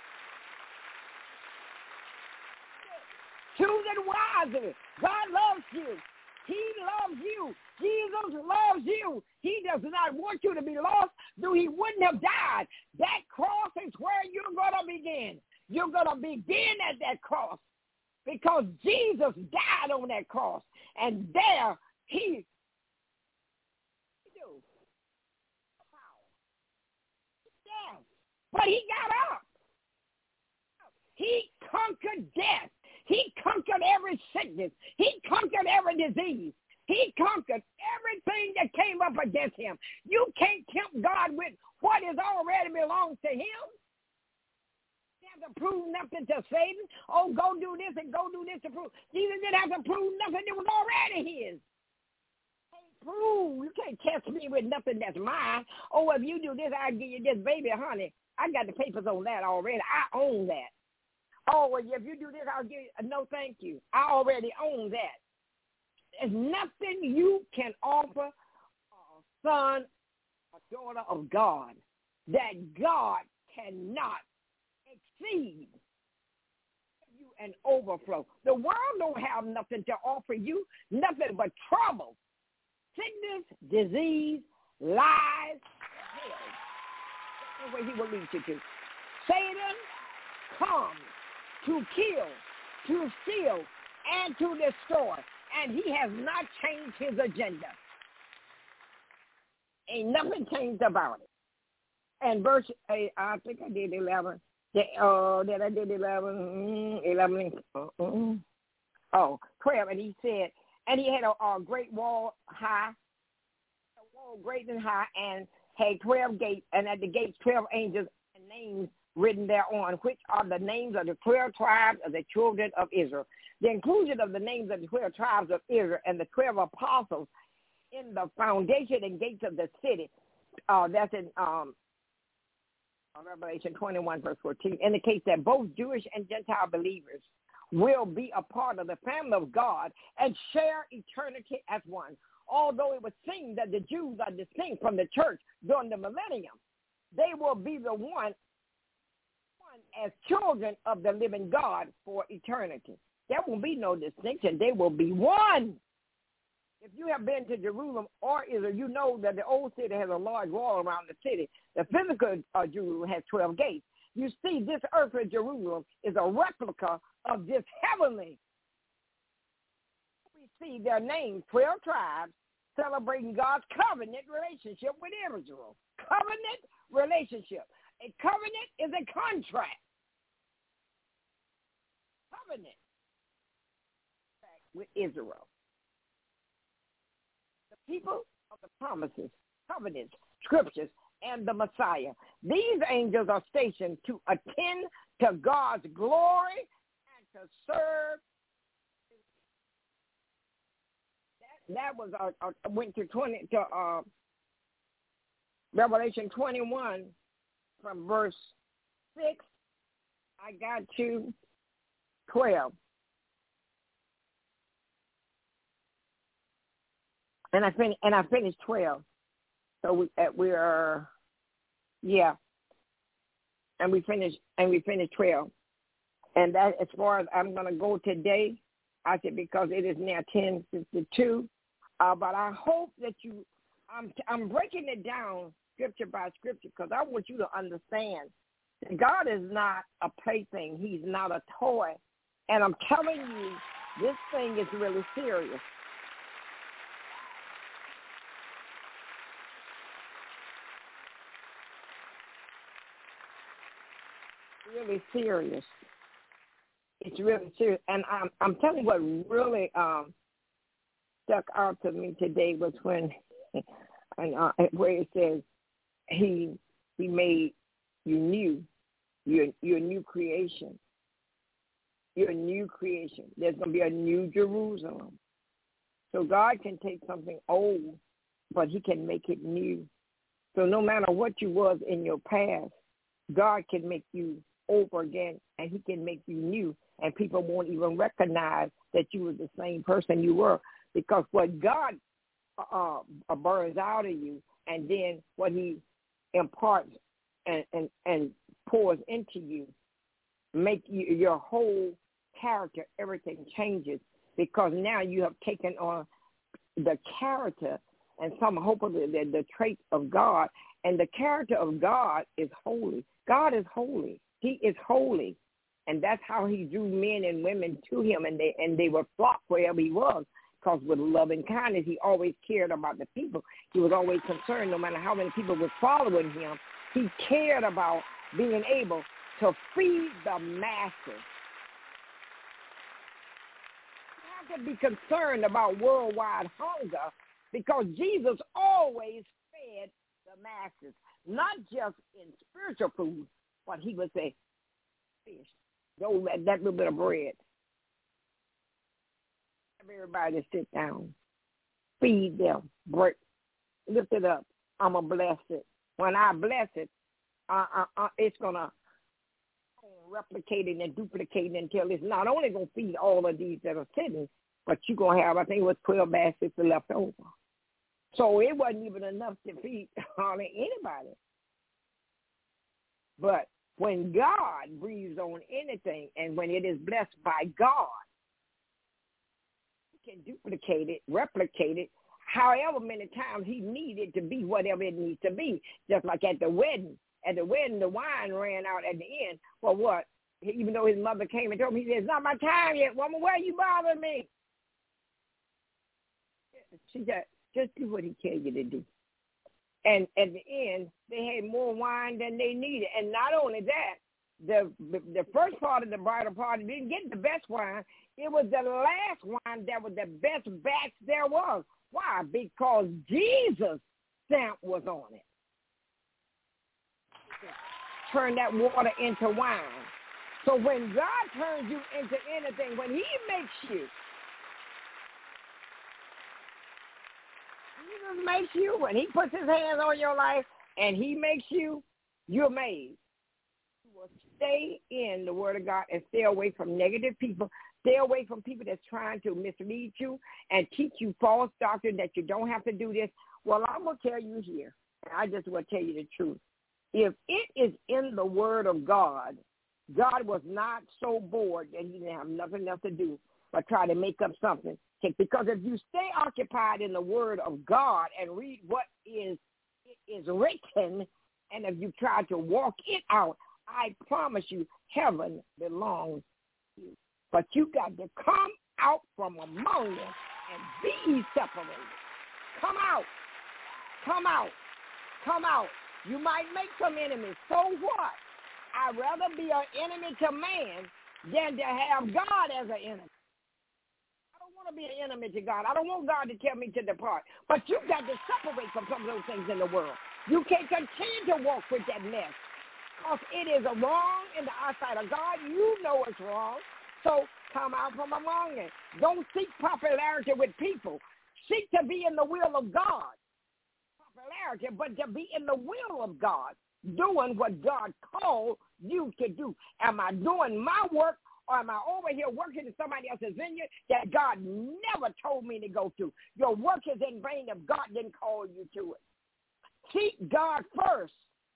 Choose it wisely. God loves you. He loves you. Jesus loves you. He does not want you to be lost, though he wouldn't have died. That cross is where you're going to begin. You're going to begin at that cross because Jesus died on that cross. And there he but he got up. He conquered death. He conquered every sickness. He conquered every disease. He conquered everything that came up against him. You can't tempt God with what is already belongs to him. He didn't have to prove nothing to Satan. Oh, go do this and go do this to prove. Jesus didn't have to prove nothing that was already his. Prove. You can't test me with nothing that's mine. Oh, if you do this, I'll give you this baby, honey. I got the papers on that already. I own that. Oh, well, if you do this, I'll give you, no, thank you. I already own that. There's nothing you can offer a son or daughter of God that God cannot exceed you and overflow. The world don't have nothing to offer you, nothing but trouble, sickness, disease, lies, hell. That's the way he will lead you to. Satan comes to kill, to steal, and to destroy. And he has not changed his agenda. Ain't nothing changed about it. And verse 8, I think I did 11. Did I did 11? 11. 12. And he said, and he had a great wall high, a wall great and high, and had 12 gates, and at the gates 12 angels and names written thereon, which are the names of the 12 tribes of the children of Israel. The inclusion of the names of the 12 tribes of Israel and the 12 apostles in the foundation and gates of the city. That's in Revelation 21, verse 14, indicates that both Jewish and Gentile believers will be a part of the family of God and share eternity as one. Although it would seem that the Jews are distinct from the church during the millennium, they will be the one as children of the living God for eternity. There will be no distinction. They will be one. If you have been to Jerusalem or Israel, you know that the old city has a large wall around the city. The physical Jerusalem has 12 gates. You see, this earthly Jerusalem is a replica of this heavenly. We see their names, 12 tribes, celebrating God's covenant relationship with Israel. Covenant relationship. A covenant is a contract. Covenant with Israel. The people of the promises, covenants, scriptures, and the Messiah. These angels are stationed to attend to God's glory and to serve. That was went to Revelation 21 from verse 6. I got to 12. And I finished 12. So we are, yeah. And we finished 12. And that, as far as I'm going to go today, I said, because it is now 10:52. But I hope that I'm breaking it down scripture by scripture, because I want you to understand that God is not a plaything. He's not a toy. And I'm telling you, this thing is really serious. Really serious. It's really serious. And I'm telling you what really stuck out to me today was when where it says he made you new. You're a new creation. You're a new creation. There's going to be a new Jerusalem. So God can take something old, but he can make it new. So no matter what you was in your past, God can make you over again, and he can make you new, and people won't even recognize that you were the same person you were, because what God burns out of you, and then what he imparts and pours into you, make you, your whole character, everything changes, because now you have taken on the character and some hope of the traits of God, and the character of God is holy. God is holy. He is holy, and that's how he drew men and women to him, and they were flocked wherever he was, because with love and kindness, he always cared about the people. He was always concerned, no matter how many people were following him, he cared about being able to feed the masses. You have to be concerned about worldwide hunger, because Jesus always fed the masses, not just in spiritual food, but he would say, fish, that little bit of bread. Everybody sit down. Feed them. Break. Lift it up. I'm going to bless it. When I bless it, it's going to replicate it and duplicate it until it's not only going to feed all of these that are sitting, but you're going to have, I think it was 12 baskets left over. So it wasn't even enough to feed hardly anybody. But when God breathes on anything, and when it is blessed by God, he can duplicate it, replicate it, however many times he needed to be whatever it needs to be. Just like at the wedding. At the wedding, the wine ran out at the end. Well, what? Even though his mother came and told him, he said, it's not my time yet, woman. Why are you bothering me? She said, just do what he tells you to do. And at the end, they had more wine than they needed. And not only that, the first part of the bridal party didn't get the best wine. It was the last wine that was the best batch there was. Why? Because Jesus' stamp was on it. Turn that water into wine. So when God turns you into anything, when he makes you, Jesus makes you, when he puts his hands on your life and he makes you, you're amazed. You will stay in the Word of God and stay away from negative people. Stay away from people that's trying to mislead you and teach you false doctrine that you don't have to do this. Well, I'm going to tell you here. I just want to tell you the truth. If it is in the Word of God, God was not so bored that he didn't have nothing else to do but try to make up something. Because if you stay occupied in the Word of God and read what is written, and if you try to walk it out, I promise you, heaven belongs to you. But you got to come out from among them and be separated. Come out. Come out. Come out. You might make some enemies. So what? I'd rather be an enemy to man than to have God as an enemy. I don't want to be an enemy to God. I don't want God to tell me to depart. But you got to separate from some of those things in the world. You can't continue to walk with that mess because it is wrong in the eyesight of God. You know it's wrong. So come out from among them. Don't seek popularity with people. Seek to be in the will of God. Popularity, but to be in the will of God, doing what God called you to do. Am I doing my work, or am I over here working in somebody else's vineyard that God never told me to go to? Your work is in vain if God didn't call you to it. Seek God first.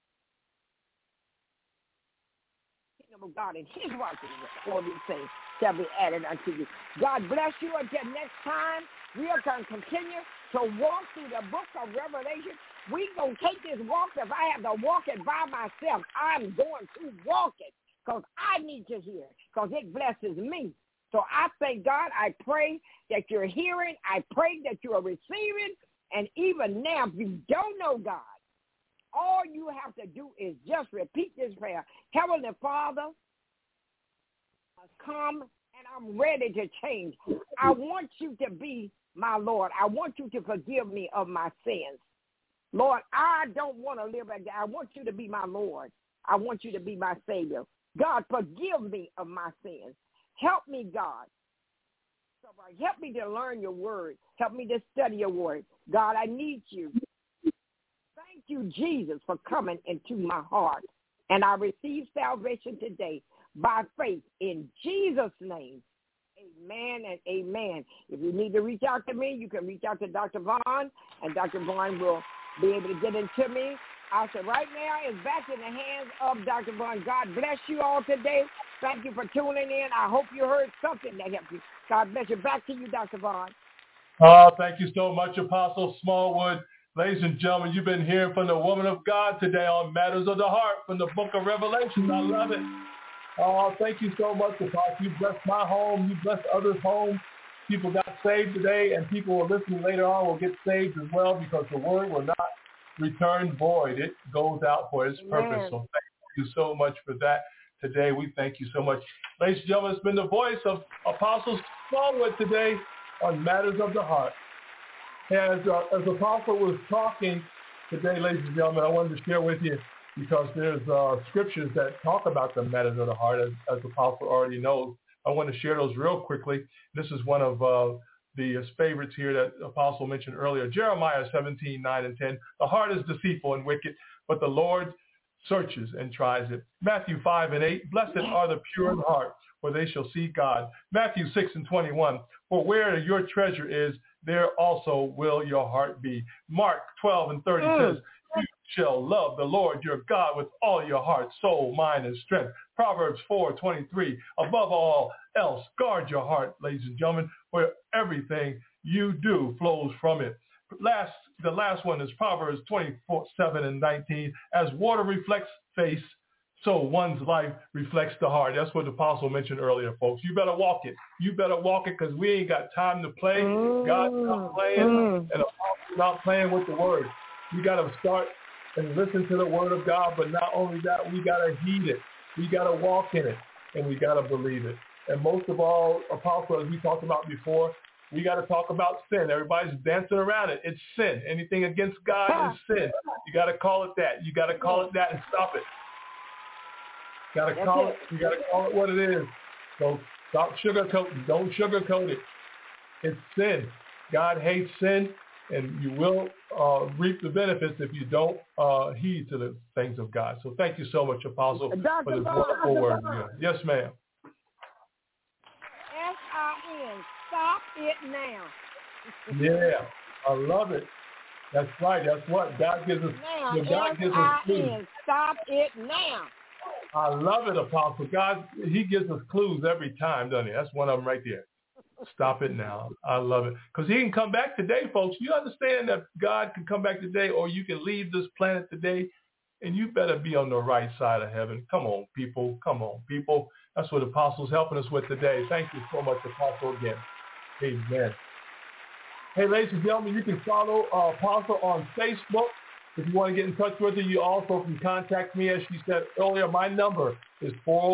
Kingdom of God and his righteousness, all these things shall be added unto you. God bless you. Until next time, we are going to continue to walk through the book of Revelation. We're going to take this walk. If I have to walk it by myself, I'm going to walk it because I need to hear it because it blesses me. So I thank God. I pray that you're hearing. I pray that you are receiving. And even now, if you don't know God, all you have to do is just repeat this prayer. Heavenly Father, come and I'm ready to change. I want you to be my Lord. I want you to forgive me of my sins. Lord, I don't want to live like that. I want you to be my Lord. I want you to be my Savior. God, forgive me of my sins. Help me, God. Help me to learn your word. Help me to study your word. God, I need you. Thank you, Jesus, for coming into my heart. And I receive salvation today by faith in Jesus' name. Amen and amen. If you need to reach out to me, you can reach out to Dr. Vaughn, and Dr. Vaughn will be able to get into me. I said right now is back in the hands of Dr. Vaughn. God bless you all today. Thank you for tuning in. I hope you heard something that helped you. God bless you. Back to you, Dr. Vaughn. Thank you so much, Apostle Smallwood. Ladies and gentlemen, you've been hearing from the woman of God today on Matters of the Heart from the book of Revelation. I love it. Thank you so much, Apostle. You blessed my home. You blessed others' homes. People got saved today, and people who are listening later on will get saved as well because the word will not return void. It goes out for its purpose. So thank you so much for that today. We thank you so much. Ladies and gentlemen, it's been the voice of Apostle Smallwood today on Matters of the Heart. As Apostle was talking today, ladies and gentlemen, I wanted to share with you because there's scriptures that talk about the matters of the heart, as Apostle already knows. I want to share those real quickly. This is one of the favorites here that Apostle mentioned earlier. Jeremiah 17:9-10. The heart is deceitful and wicked, but the Lord searches and tries it. Matthew 5:8. Blessed are the pure in heart, for they shall see God. Matthew 6:21. For where your treasure is, there also will your heart be. Mark 12:30 says, you shall love the Lord your God with all your heart, soul, mind, and strength. Proverbs 4:23. Above all else, guard your heart, ladies and gentlemen, for everything you do flows from it. The last one is Proverbs 24:7-19. As water reflects face, so one's life reflects the heart. That's what the apostle mentioned earlier, folks. You better walk it. You better walk it because we ain't got time to play. God's not playing, and the apostle's not playing with the word. We got to start and listen to the word of God, but not only that, we got to heed it. We got to walk in it, and we got to believe it. And most of all, apostle, as we talked about before, we got to talk about sin. Everybody's dancing around it. It's sin. Anything against God is sin. You got to call it that. You got to call it that and stop it. You got to call it what it is. So stop sugarcoating. Don't sugarcoat it. It's sin. God hates sin, and you will reap the benefits if you don't heed to the things of God. So thank you so much, Apostle, for this wonderful word. Yes, ma'am. S-I-N. Stop it now. Yeah, I love it. That's right. That's what God gives us. Now, God gives us clues. S-I-N. Stop it now. I love it, Apostle. God, he gives us clues every time, doesn't he? That's one of them right there. Stop it now. I love it. Because he can come back today, folks. You understand that God can come back today, or you can leave this planet today, and you better be on the right side of heaven. Come on, people. Come on, people. That's what Apostle's helping us with today. Thank you so much, Apostle, again. Amen. Hey, ladies and gentlemen, you can follow Apostle on Facebook. If you want to get in touch with her, you also can contact me. As she said earlier, my number is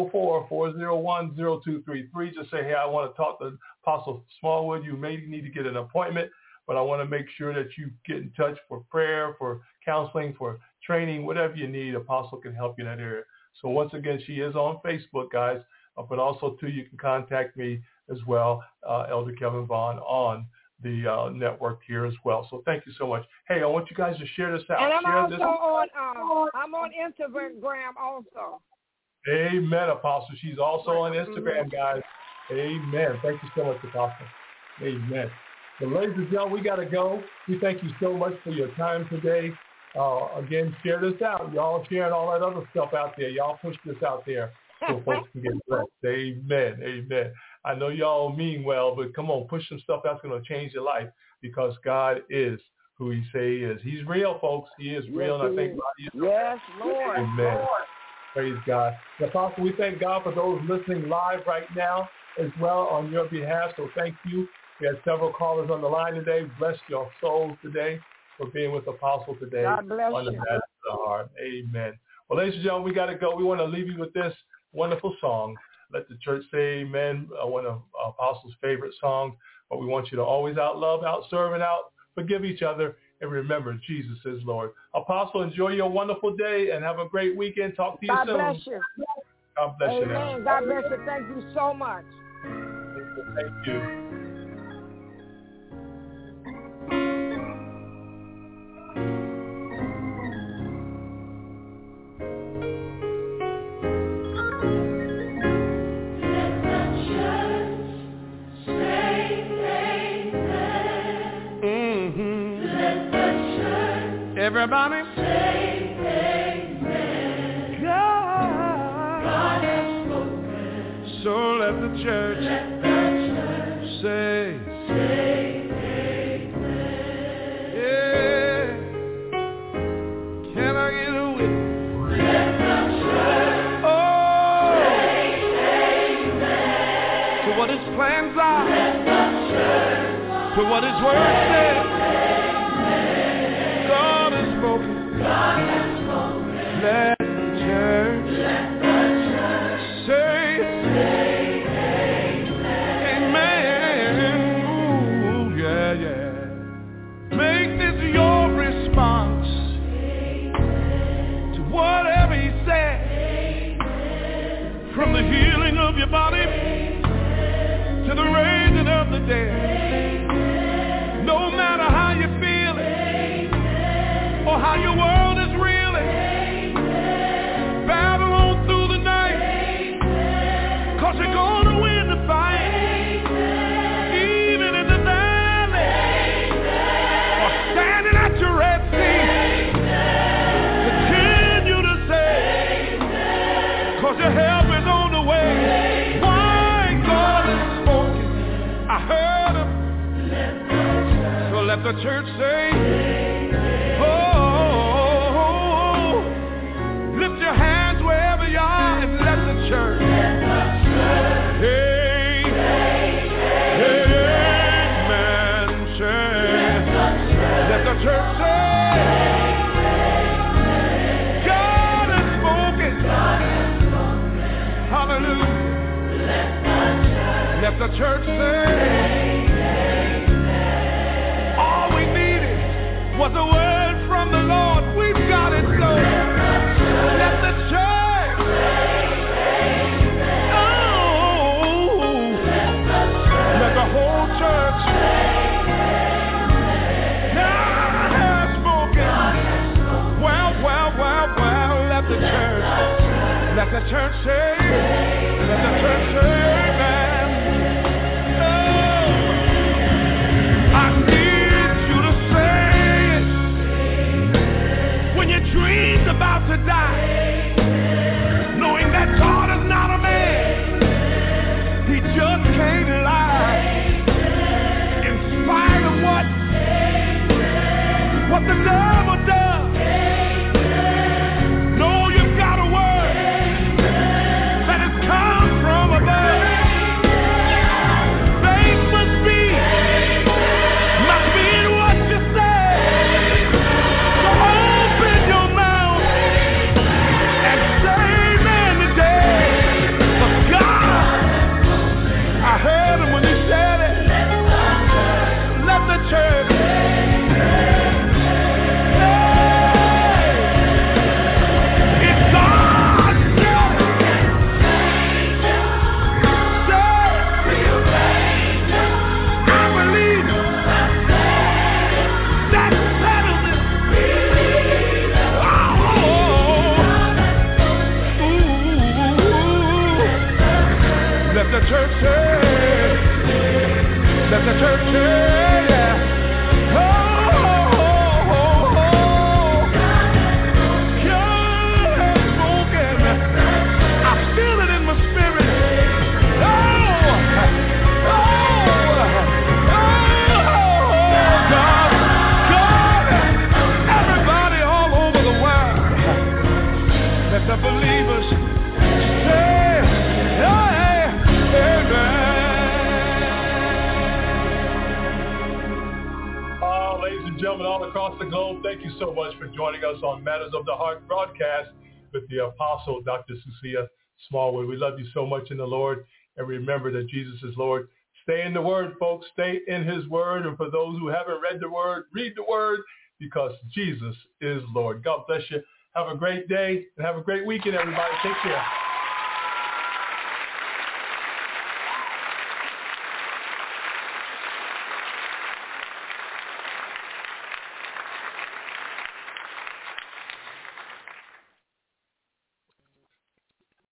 404-401-0233. Just say, hey, I want to talk to Apostle Smallwood. You may need to get an appointment, but I want to make sure that you get in touch for prayer, for counseling, for training, whatever you need. Apostle can help you in that area. So once again, she is on Facebook, guys, but also, too, you can contact me as well, Elder Kevin Vaughn, on the network here as well. So thank you so much. Hey, I want you guys to share this out. And I'm share I'm on Instagram also. Amen, Apostle. She's also on Instagram, guys. Amen. Thank you so much, Apostle. Amen. So, ladies and gentlemen, we got to go. We thank you so much for your time today. Again, share this out. Y'all sharing all that other stuff out there. Y'all push this out there so folks can get blessed. Amen. Amen. I know y'all mean well, but come on, push some stuff that's going to change your life, because God is who he say he is. He's real, folks. He is real, and I thank God he is. Yes, Lord. Amen. Lord. Praise God. Apostle, we thank God for those listening live right now as well on your behalf, so thank you. We had several callers on the line today. Bless your souls today for being with Apostle today. God bless on the you. Matter of the Heart. Amen. Well, ladies and gentlemen, we got to go. We want to leave you with this wonderful song. Let the church say amen, one of Apostle's favorite songs. But we want you to always out-love, out-serve, and out-forgive each other. And remember, Jesus is Lord. Apostle, enjoy your wonderful day and have a great weekend. Talk to you soon. God bless you. God bless you. Amen. God bless you. Thank you so much. Thank you. Everybody say amen. God has spoken. So let the church say amen. Yeah. Can I get a witness? Let the church say amen. To what his plans are, Let the church to what his word says. God has spoken. Let the church say amen. Ooh, yeah, yeah. Make this your response to whatever he said. From the healing of your body to the raising of the dead. No matter how you feel it or how your world is reeling, battle on through the night, 'cause you're gonna win the fight. Even in the valley or standing at your Red Sea, continue to say, 'cause your help is on the way. Why? God has spoken, I heard him. So let the church say, oh, lift your hands wherever you are and let the church, hey, amen, say, let the church say, God has spoken, hallelujah, let the church say, all we needed was a word from the Lord. We've got it, so let the church, oh, let the whole church, now Let the church say, let the church say amen. Oh, I need you to say it when your dream's about to die, knowing that God is not a man, he just can't lie. In spite of what the devil does, know you've got a word that has come from above. Faith must be in what you say. So open your mouth and say amen today. For God, I heard him when he said it. Let the church let the church say, let the church say, yeah. Oh, oh, oh, oh. God has spoken. I feel it in my spirit. Oh, oh, God, everybody all over the world, let the believers say, ladies and gentlemen, all across the globe, thank you so much for joining us on Matters of the Heart broadcast with the Apostle Dr. Sucia Smallwood. We love you so much in the Lord, and remember that Jesus is Lord. Stay in the Word, folks. Stay in his Word. And for those who haven't read the Word, read the Word, because Jesus is Lord. God bless you. Have a great day and have a great weekend, everybody. Take care.